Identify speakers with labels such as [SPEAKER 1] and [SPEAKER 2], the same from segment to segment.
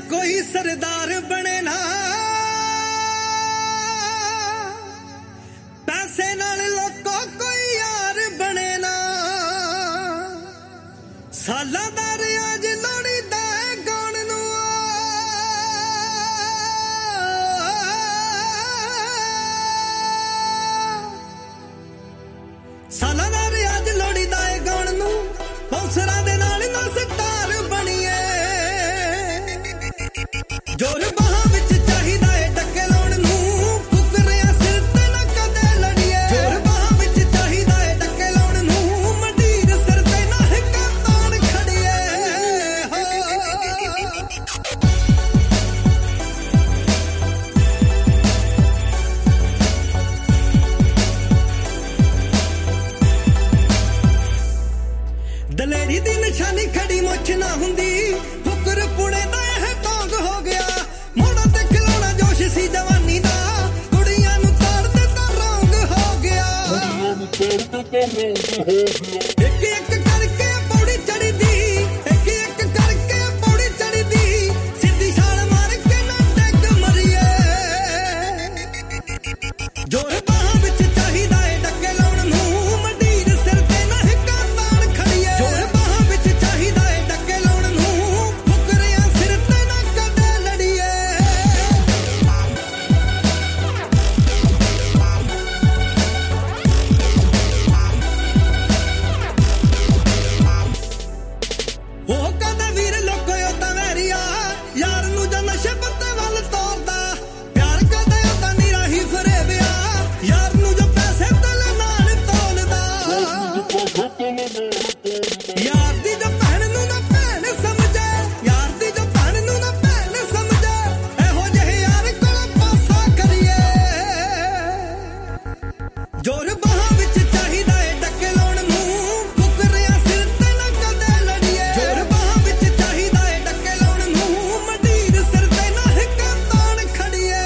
[SPEAKER 1] कोई सरदार बने ना पैसे नाल लोको कोई यार बने ना साला दा रियाज लोड़ी दा गाण नू साला दा रियाज लोड़ी दा गाण नू बौसरा दे नाल ना सितार बणीए जोर बाहां विच चाहिदा है टक्के लाउण नू फुकरिया सिर ते ना कदे लड़ीए जोर बाहां विच चाहिदा है टक्के लाउण नू मंडीर सिर ते ना हिक्का ताण खड़ीए दलेरी दी निशानी खड़ी मुछ ना हुंदी फुकर पुणे दा है तोंग हो गया मोड़ा ते खिलौना जोश सी जवानी दा कुड़ियां नू ताड़ ते तां रंग हो गया एक एक करके पौड़ी चढ़ी दी एक एक करके पौड़ी चढ़ी दी सीधी छाल मार के ना टैग मरिए जोर बाहां विच चाहिदा है डक्के लाउण नू मंडीर सिर ते ना हिक्का ताण खड़ीए जोर बाहां विच चाहिदा है डक्के लाउण नू फुकरिया सिर ते ना कदे लड़ीए ਉਹ ਕਹਿੰਦਾ ਵੀਰ ਲੋਕੋ ਤਾਂ ਵੈਰੀਆ ਯਾਰ ਨੂੰ ਜਾਂ ਨਸ਼ੇ ਪੱਤੇ ਵੱਲ ਤੋਰਦਾ ਪਿਆਰ ਕਦੇ ਉਹਦਾ ਨੀਰਾ ਹੀ ਫਰੇਵਿਆ ਯਾਰ ਨੂੰ ਜੋ ਪੈਸੇ ਤਲੇ ਨਾਲ ਤੋਲਦਾ ਯਾਰ ਦੀ ਜੋ ਭੈਣ ਨੂੰ ਨਾ ਭੈਣ ਸਮਝੇ ਯਾਰ ਦੀ ਜੋ ਭੈਣ ਨੂੰ ਨਾ ਭੈਣ ਸਮਝੇ ਇਹੋ ਜਿਹੇ ਯਾਰ ਕੋਲ ਪਾਸਾ ਕਰੀਏ ਜੋਰ ਬਾਹਾਂ ਵਿੱਚ ਚਾਹੀਦਾ ਏ ਡੱਕੇ ਲਾਉਣ ਨੂੰ ਫੁਕਰਿਆ ਸਿਰ ਤੇ ਨਾ ਕਦੇ ਲੜੀਏ ਜੋਰ ਬਾਹਾਂ ਵਿੱਚ ਚਾਹੀਦਾ ਏ ਡੱਕੇ ਲਾਉਣ ਨੂੰ ਮੰਡੀਰ ਸਿਰ ਤੇ ਨਾ ਹਿੱਕਾ ਤਾਣ ਖੜੀਏ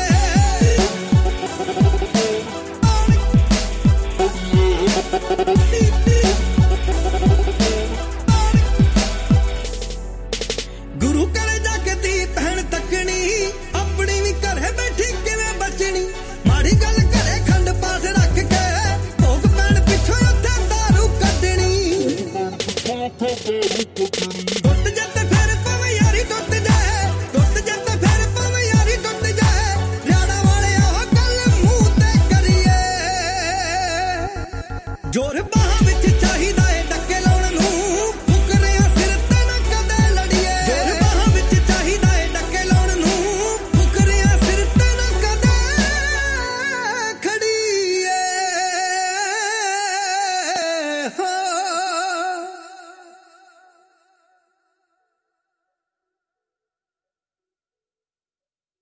[SPEAKER 1] ਗੁਰੂ ਘਰੇ ਜਾ ਕੇ ਧੀ ਭੈਣ ਤੱਕਣੀ ਆਪਣੀ ਵੀ ਘਰੇ ਬੈਠੀ ਕਿਵੇਂ ਬਚਣੀ ਮਾੜੀ ਗੱਲ ਘਰੇ ਖੰਡ ਪਾਠ ਰੱਖ ਕੇ ਭੋਗ ਪੈਣ ਪਿੱਛੋਂ ਉੱਥੇ ਦਾਰੂ ਕੱਢਣੀ